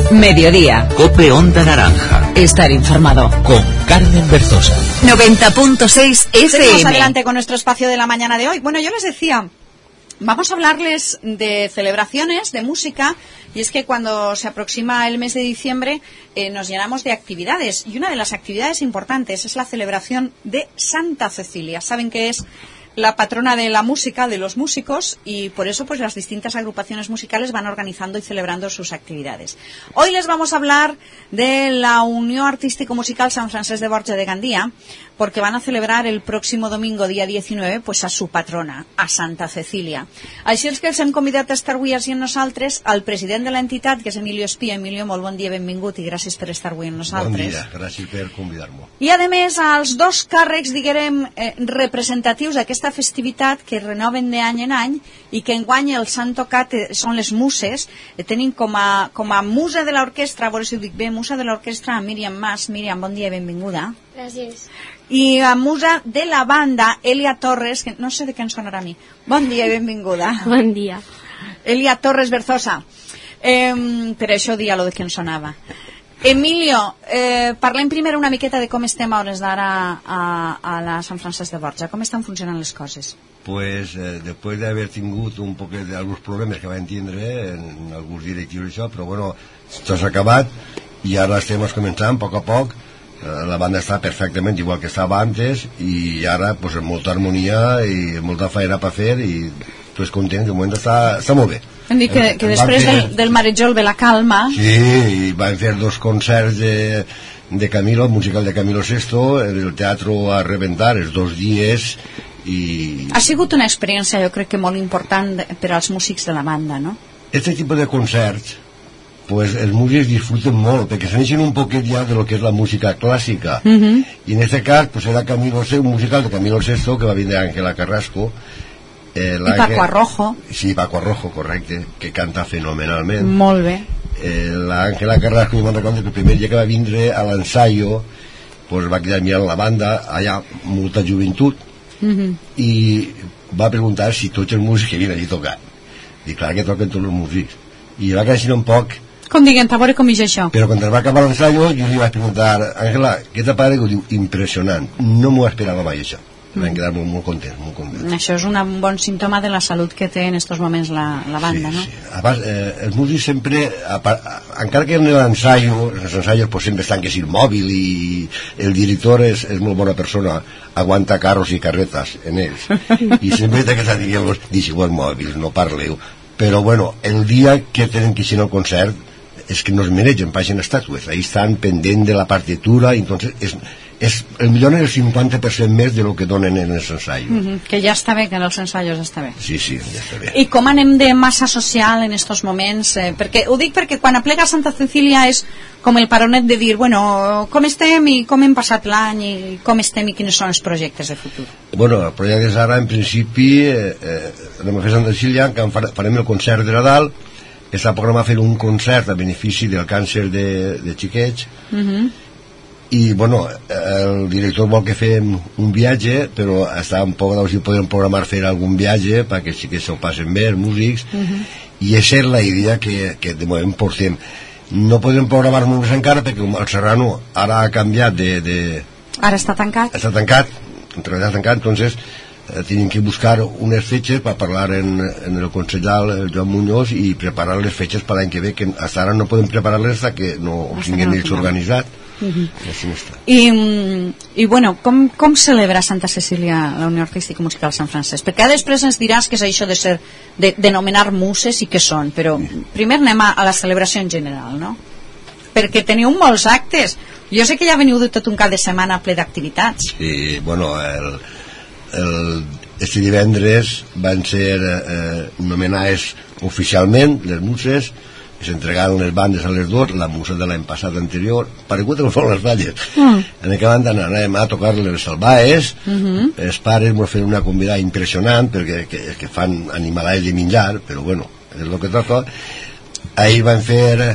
Mediodía. COPE Onda Naranja. Estar informado. Con Carmen Berzosa. 90.6 FM. Seguimos adelante con nuestro espacio de la mañana de hoy. Bueno, yo les decía, vamos a hablarles de celebraciones, de música, y es que cuando se aproxima el mes de diciembre nos llenamos de actividades, y una de las actividades importantes es la celebración de Santa Cecilia. Saben que es la patrona de la música, de los músicos, y por eso pues las distintas agrupaciones musicales van organizando y celebrando sus actividades. Hoy les vamos a hablar de la Unió Artístico-Musical Sant Francesc de Borja de Gandia, porque van a celebrar el próximo domingo, día 19, pues a su patrona, a Santa Cecília. Així és que els hem convidat a estar avui així amb nosaltres al president de l'entitat, que és Emilio Espía. Emilio, molt bon dia, benvingut i gràcies per estar avui amb nosaltres. Bon dia, gràcies per convidar-me. I a més, als dos càrrecs, diguem, representatius d'aquesta festivitat que renoven d'any en any i que enguany els han tocat són les muses. Tenim com a musa de l'orquestra, a veure si ho dic bé, musa de l'orquestra, Míriam Mas. Míriam, bon dia i benvinguda. Gràcies. I a musa de la banda, Elia Torres, que no sé de què ens sonarà a mi. Bon dia i benvinguda. Bon dia. Elia Torres Berzosa. Per això dia lo de què ens sonava. Emilio, parlem primer una miqueta de com estem a hores d'ara a la Sant Francesc de Borja. Com estan funcionant les coses? Pues después de haber tingut un poc d'alguns problemes que van tindre en alguns directius i això, però bueno, tot s'ha acabat i ara estem començant a poc. La banda està perfectament igual que estava antes i ara pues amb molta harmonia i molta feina per fer i tu és content, de moment està molt bé. Hem dit que després del marejol ve la calma. Sí, i van fer dos concerts de Camilo, musical de Camilo Sesto, en el Teatro a Reventar, els 2 dies. Ha sigut una experiència, jo crec que molt important per als músics de la banda, no? Este tipus de concerts, pues els músics disfruten molt, perquè s'aneixen un poquet ja de lo que és la música clàssica. I en este cas, pues era Camilo Sesto, un musical de Camilo Sesto, que va vindre Ángela Carrasco. I Paco Arrojo. Sí, Paco Arrojo, correcte, que canta fenomenalment. Molt bé. L'Ángela Carrasco, jo me'n recordo que el primer dia que va vindre a l'ensaio, pues va quedar mirant la banda, allà molta joventut, i va preguntar si tots els músics que vinen allí tocar. I clar que toquen tots els músics. I va quedar així un poc. Com diguem, a veure com és això. Però quan va acabar l'ensaio, jo li vaig preguntar, Ángela, què t'ha parat? I diu, impressionant. No m'ho esperava mai, això. Vam quedar molt contents, molt contents. Això és un bon símptoma de la salut que té en aquests moments la banda, no? Sí. A part, els músics sempre, encara que en l'ensaio, els ensaios pues, sempre estan que és el mòbil i el director és molt bona persona, aguanta carros i carretes en ells. I sempre té que estar dient, deixeu els mòbils, no parleu. Però bueno, el dia que tenen que ir al concert és que no es mereixen, paixen estàtues, ahí estan pendent de la partitura, entonces el millor és el 50% més de lo que donen en els ensaios. Que ja està bé, que en els ensaios està bé. Sí, ja està bé. I com anem de massa social en estos moments? Ho dic perquè quan aplega Santa Cecília és com el paronet de dir, bueno, com estem i com hem passat l'any i com estem i quins són els projectes de futur. Bueno, el projecte és ara, en principi, anem a fer Santa Cecília, que farem el concert de Nadal, està programat fer un concert a benefici del càncer de xiquets, i bueno, el director vol que fem un viatge, però està un poc si podem programar fer algun viatge perquè sí que se'l passen bé els músics, i aquesta és la idea que de moment portem. No podem programar-nos encara perquè el Serrano ara ha canviat Ara està tancat? Està tancat, entonces tenim que buscar unes fetges per parlar en el consellal el Joan Muñoz i preparar les fetges per l'any que ve, que fins ara no podem preparar-les fins que no ho tinguem ells organitzat. I bueno, com celebra Santa Cecília la Unió Artístico-Musical Sant Francesc? Perquè després ens diràs que és això de nomenar muses i què són, però primer anem a la celebració en general, no? Perquè teniu molts actes. Jo sé que ja veniu de tot un cap de setmana ple d'activitats. Sí, bueno, este divendres van ser nomenades oficialment les muses, s'entregaren les bandes a les dues, la musa de l'any passat anterior, paregut no són les falles. En aquella banda anàvem a tocar-les els salvaes, els pares ens fan una convidada impressionant perquè que fan animalades de menjar, però bueno, és el que toca. Ahir van fer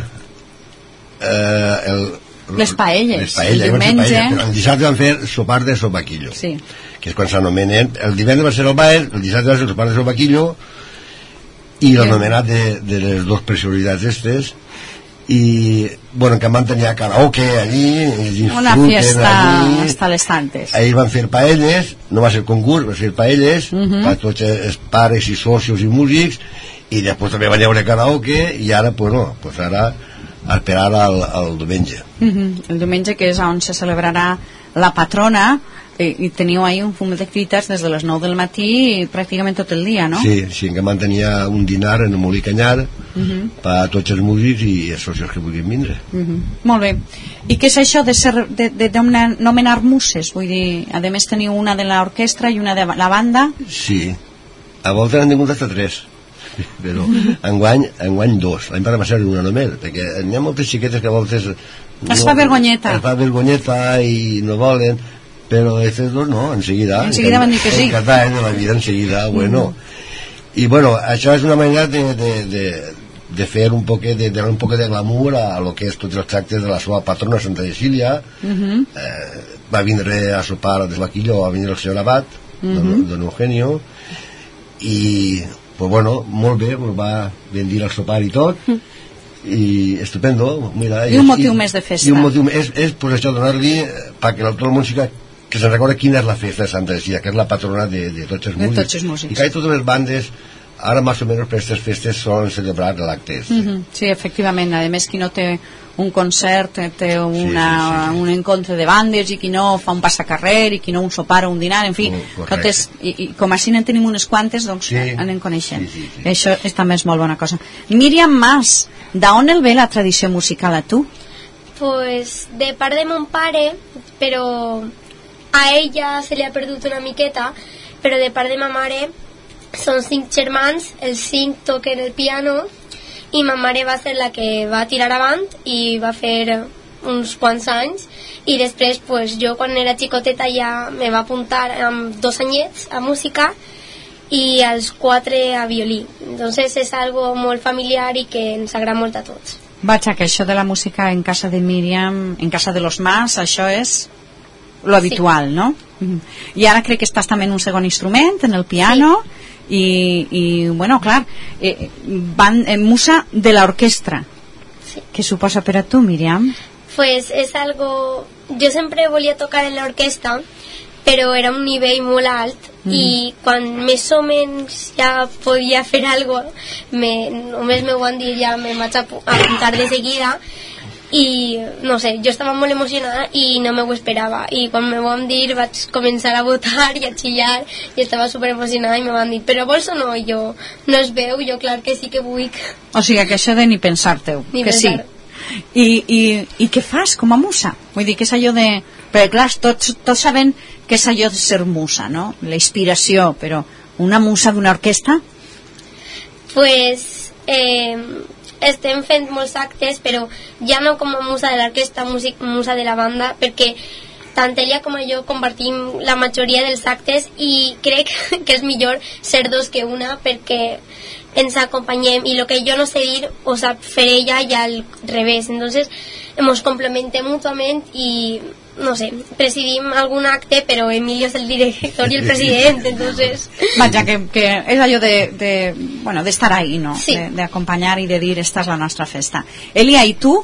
les paelles, el diumenge. El dissabte van fer sopar de sopaquillo, que és quan s'anomenen. El divendres va ser el baix, el dissabte va ser el sopar de sopaquillo, i l'anomenat de les dues personalitats estes, i bueno, que van tenir karaoke allí, una fiesta hasta les tantes. Ahir van fer paelles, no va ser concurs, va ser paelles per tots els pares i socios i músics, i després també van haver karaoke, i ara, bueno, pues ara a esperar al diumenge. El diumenge, que és on se celebrarà la patrona, i teniu ahí un fum d'activitats des de les 9 del matí pràcticament tot el dia, no? Sí, que van tenir un dinar en el Molí Canyar per a tots els músics i els socios que vulguin vindre. Molt bé. I què és això de nomenar muses? Vull dir, a més teniu una de l'orquestra i una de la banda? Sí, a voltes han tingut hasta 3, però enguany 2. L'any passat va ser una només, perquè n'hi ha moltes xiquetes que a voltes es fa vergonyeta i no volen, però aquests dos no, enseguida van dir que sí. Cada any de la vida enseguida, bueno. I bueno, això és una manera de fer un poc de donar un poc de glamour a lo que és tots els tractes de la seva patrona Santa Cecília. Va vindre a sopar a Desvaquillo, va vindre el senyor Abat, don Eugenio, i pues bueno, molt bé, ens va venir al sopar i tot, i estupendo, mira, i un motiu més de festa, i un motiu és pues això, donar-li perquè tot el món que se'n recorda quina és la festa de Santa Cecília, que és la patrona de tots els músics, i que totes les bandes ara més o menys per aquestes festes solen celebrar l'acte. Sí, efectivament, a més qui no té un concert té un encontre de bandes, i qui no fa un passacarrer, i qui no un sopar o un dinar, en fi, totes, i com així en tenim unes quantes, doncs anem coneixent. Això també és molt bona cosa. Míriam Mas, d'on el ve la tradició musical a tu? Pues de part de mon pare, però a ella se li ha perdut una miqueta, però de part de ma mare són 5 germans, els 5 toquen el piano, i ma mare va ser la que va tirar avant i va fer uns quants anys, i després pues, jo quan era xicoteta ja me va apuntar amb 2 anyets a música i als 4 a violí. Entonces és algo molt familiar i que ens agrada molt a tots. Vaja, que això de la música en casa de Míriam, en casa de los Mas, això és lo habitual, sí. No? I ara crec que estàs també en un segon instrument, en el piano, sí. I bueno, clar, van en musa de l'orquestra. Sí. Què suposa per a tu, Míriam? Pues és algo... Jo sempre volia tocar en l'orquestra, però era un nivell molt alt, i quan més o menys ja podia fer alguna cosa, només m'ho van dir, ja me vaig apuntar de seguida, i no sé, jo estava molt emocionada i no m'ho esperava, i quan m'ho van dir vaig començar a votar i a xillar i estava super emocionada, i me van dir però vols o no? I jo, no es veu? Jo clar que sí que vull. O sigui que això de ni pensar-te-ho, que pensar. Sí. I què fas com a musa? Vull dir, que és allò de... Perquè clar, tots saben que és allò de ser musa, no? La inspiració, però una musa d'una orquestra? Pues... estem fent molts actes, però ja no com a musa de l'orquestra, musa de la banda, perquè tant ella com jo compartim la majoria dels actes i crec que és millor ser dos que una, perquè ens acompanyem i el que jo no sé dir ho sap fer ella i al revés. Entonces ens complementem mútuament i no sé, presidim algun acte, però Emilio és el director i el president, entonces... Vaja, que és allò de estar ahí, ¿no? Sí. De acompanyar i de dir, esta és la nostra festa. Elia, i tu?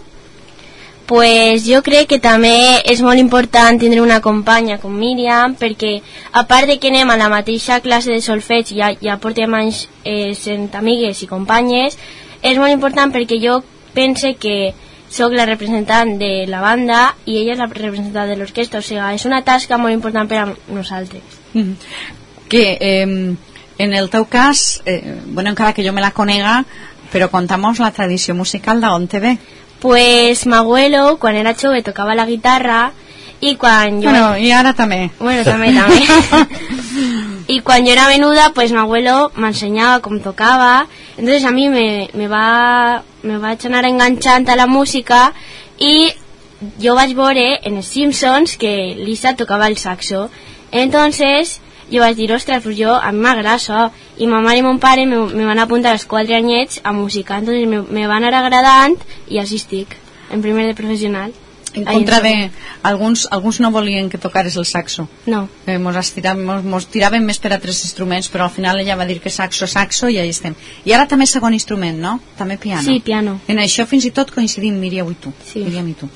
Pues jo crec que també és molt important tindre una companya com Míriam, perquè a part de que anem a la mateixa classe de solfeig, ja portem anys sent amigues i companyes, és molt important perquè jo pense que soc la representant de la banda i ella és la representant de l'orquestra, o sigui, és una tasca molt important per a nosaltres. Que en el teu cas, bueno, encara que jo me la conega, però contamos la tradició musical d'on te ve. Pues mi abuelo, quan era jove, tocava la guitarra i quan jo... Bueno, i ara també. Bueno, també. Y cuando yo era menuda, pues mi abuelo me enseñaba cómo tocaba. Entonces a mí me va a anar enganchant a la música y yo vaig veure en els Simpsons que Lisa tocava el saxo. Entonces jo vaig dir, ostres, pues a mi m'agrada això. I ma mare i mon pare me van apuntar als 4 anyets a música. Entonces me va anar agradant i així estic, en primer de professional. En contra de... Alguns no volien que tocares el saxo. No. Mos tiraven més per a 3 instruments, però al final ella va dir que saxo, i ahí estem. I ara també segon instrument, no? També piano. Sí, piano. En això fins i tot coincidim Míriam i tu. Sí. Míriam i tu.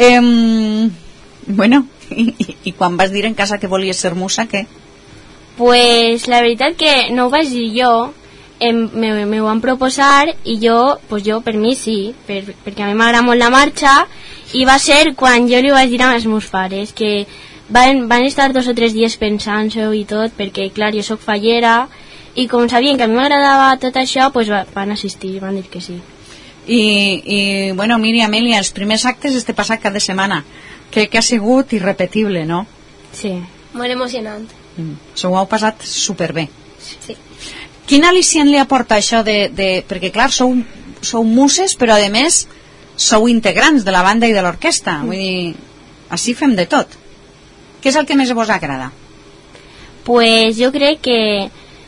Bueno, i quan vas dir en casa que volies ser musa, què? Pues la veritat que no ho vaig dir jo, me ho van proposar i jo per mi sí, perquè a mi m'agrada molt la marxa, i va ser quan jo li vaig dir als meus pares que van estar 2 o 3 dies pensant-s'ho i tot, perquè clar, jo sóc fallera, i com sabien que a mi m'agradava tot això, pues van assistir, van dir que sí. I bueno, Míriam, Amèlia, els primers actes este passat cap de setmana, que ha sigut irrepetible, no? Sí. Molt emocionant. S'ho heu passat superbé. Sí. Quin al·licient li aporta això perquè clar, sou muses, però a més sou integrants de la banda i de l'orquestra, vull dir, així fem de tot. Què és el que més vos agrada? Pues jo crec que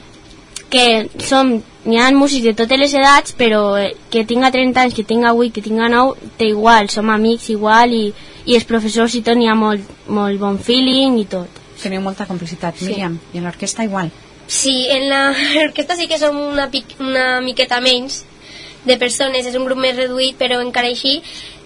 n'hi ha músics de totes les edats, però que tinga 30 anys, que tinga 8, que tinga 9, té igual, som amics igual, i els professors i tot n'hi ha molt bon feeling i tot. Teniu molta complicitat, Sí. Míriam, i en l'orquestra igual. Sí, en l'orquestra sí que som una miqueta menys de persones, és un grup més reduït, però encara així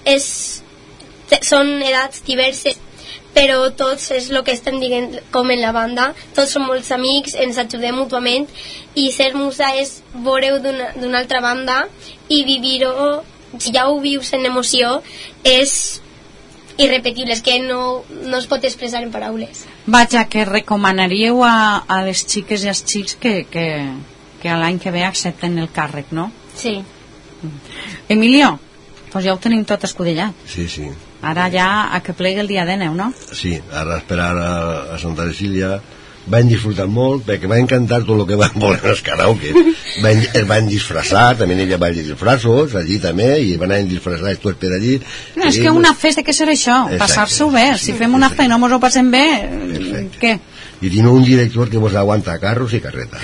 són edats diverses, però tots és el que estem dient com en la banda, tots som molts amics, ens ajudem mútuament, i ser musa és veure-ho d'una altra banda i vivir-ho, si ja ho vius en emoció, és irrepetible, és que no es pot expressar en paraules. Vaja, que recomanaríeu a les xiques i als xics que l'any que ve accepten el càrrec, no? Sí. Emilio, doncs ja ho tenim tot escudellat. Sí, sí. Ara ja a que plegui el dia de neu, no? Sí, ara esperar a Santa Cecília. Van disfrutar molt, perquè va encantar tot el que van voler els karaoke. Es van disfressar, també ella va dir disfressos, allí també, i van anar disfressats tots per allí. No, és que una festa, què serà això? Passar-se-ho bé. Si fem una festa i no mos ho passem bé, què? I tiene un director que vos aguanta carros i carretas.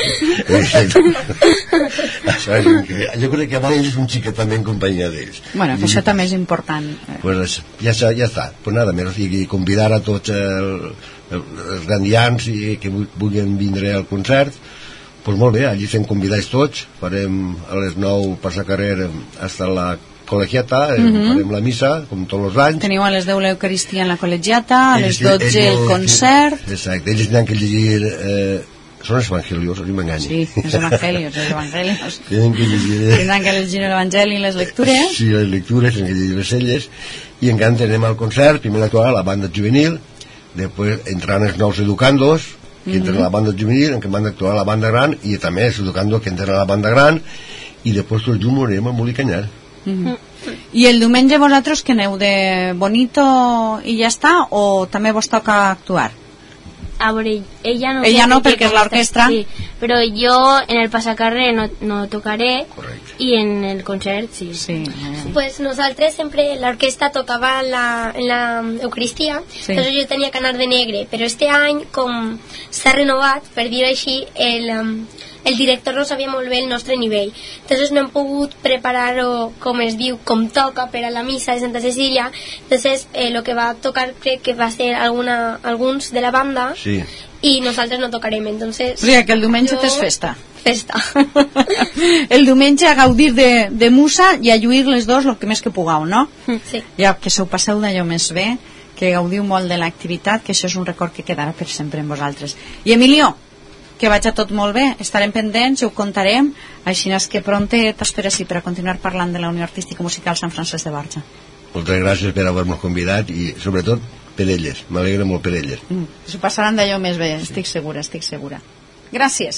Jo crec que Valls és un xiquet també en companyia d'ells. Bueno, que això també és important. Pues ja està. Pues nada, més, o sigui, convidar a tots els gandians que vulguin vindre al concert. Pues molt bé, allí estem convidats tots. Farem a les 9 per la carrer hasta la col·legiata, farem la missa, com tots els anys. Teniu a les 10 l'Eucaristia en la col·legiata, a les 12 el concert. Exacte, ells tenen que llegir... són els evangelios, o m'enganyo? Sí, els evangelios. Tenen que llegir l'evangeli i les lectures. Sí, les lectures, tenen que llegir les celles. I en canvi anem al concert, primer actuarà la banda juvenil, després entraran els nous educandos, que entren a la banda juvenil, en què van actuar la banda gran, i també els educandos que entren a la banda gran, i després tots junts anem a Molicanyar. I el diumenge vosaltres que aneu de bonito i ja està, o també vos toca actuar? A veure, ella no perquè és l'orquestra. Sí, però jo en el passacarrer no tocaré. Correcte. I en el concert sí. Pues nosaltres sempre l'orquestra tocava en la Eucaristia, entonces yo tenía que anar de negre, però este any com s'ha renovat, per dir-ho així, el director no sabia molt bé el nostre nivell, entonces no hem pogut preparar-ho com es diu, com toca per a la missa de Santa Cecília, entonces lo que va tocar crec que va ser alguns de la banda, sí. I nosaltres no tocarem, entonces... O sigui que el diumenge t'és festa. Festa. El diumenge a gaudir de musa i a lluir les dos el que més que pugueu, no? Sí. Ja que s'ho passeu d'allò més bé, que gaudiu molt de l'activitat, que això és un record que quedarà per sempre en vosaltres. I Emilio, que vaig a tot molt bé, estarem pendents, ho contarem, així és que pronte t'espero per a continuar parlant de la Unió Artística Musical Sant Francesc de Borja. Moltes gràcies per haver-nos convidat i sobretot per elles, m'alegra molt per elles. S'ho passaran d'allò més bé, estic segura. Gràcies.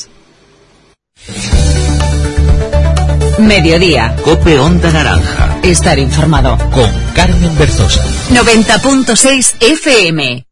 Mediodía. Cope Onda Naranja. Estar informado. Con Carmen Berzosa. 90.6 FM.